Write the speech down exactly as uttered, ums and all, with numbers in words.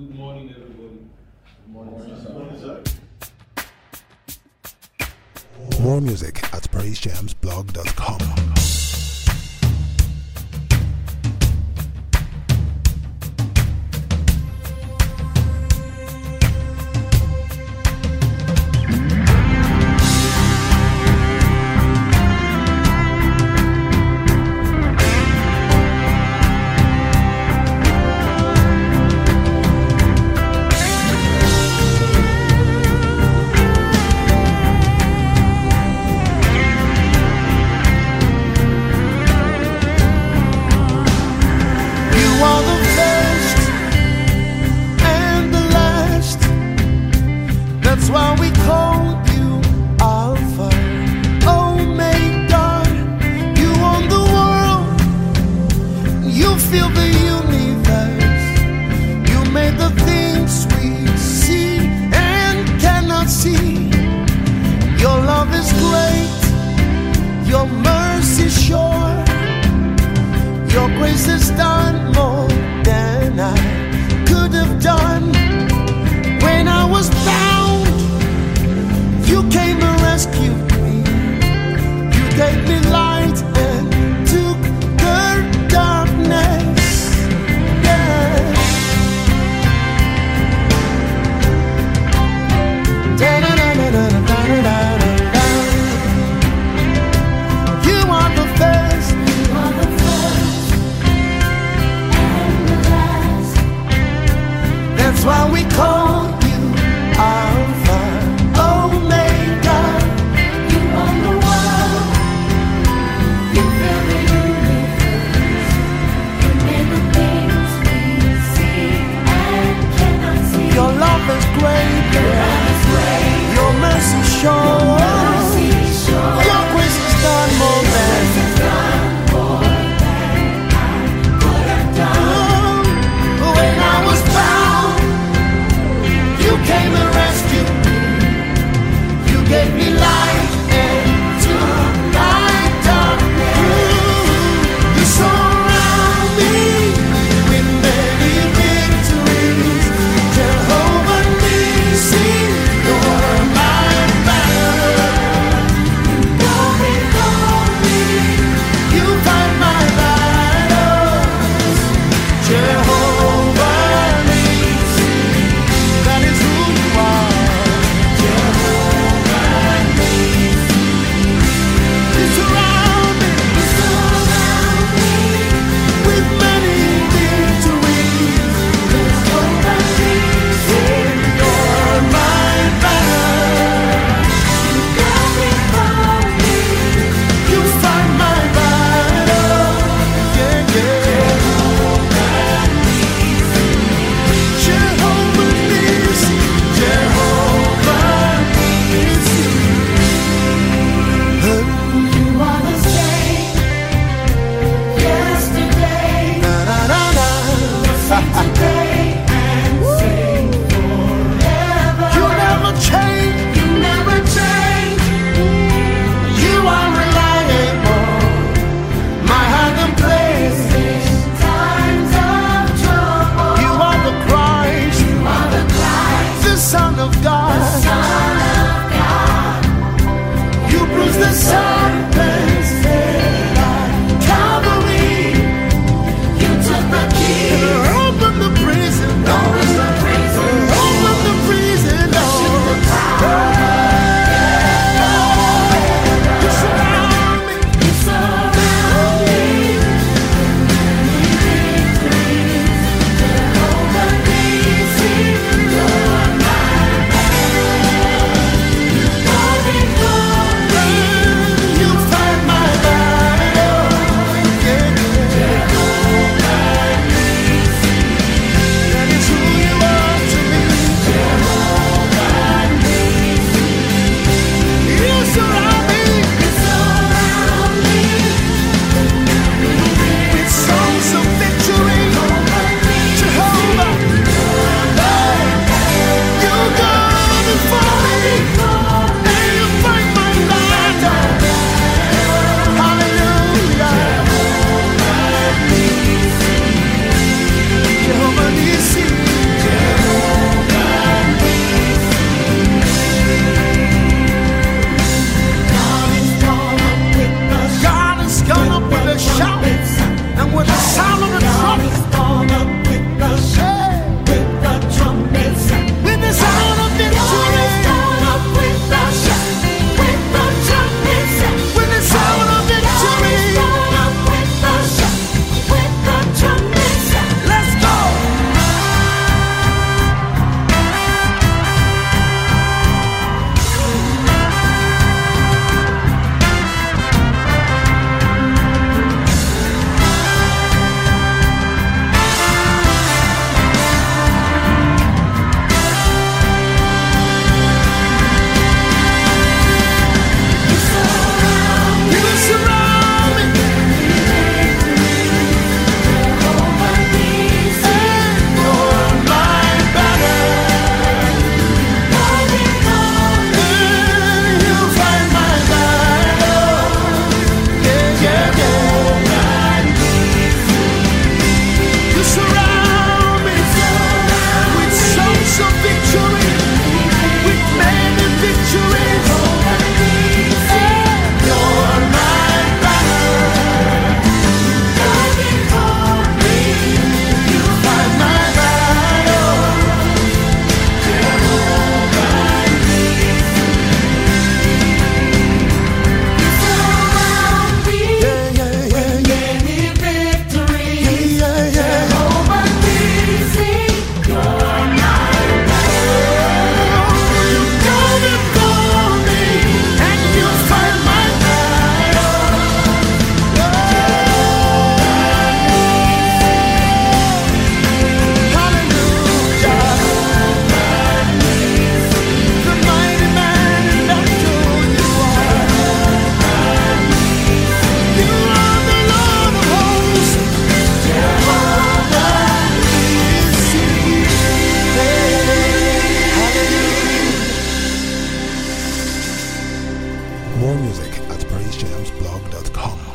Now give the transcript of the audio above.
Good morning, everybody. Good morning, Good morning, sir. More music at praise jams blog dot com. That's why we call you Alpha, Omega. You own the world, you fill the universe. You made the things we see and cannot see. Your love is great, your mercy sure. Your grace has done more than I could have done. When I was bound, you came and rescued me. You gave me light and took the darkness. Yeah. Da-da-da-da-da-da-da-da-da. You are the first, you are the first and the last. That's why we call Alpha, Omega. You own the world, you fill the universe. You made the things we see and cannot see. Your love is great, your love is great. Your mercy sure, your grace has done more than more than I could have done. When I was bound, music at praise jams blog dot com.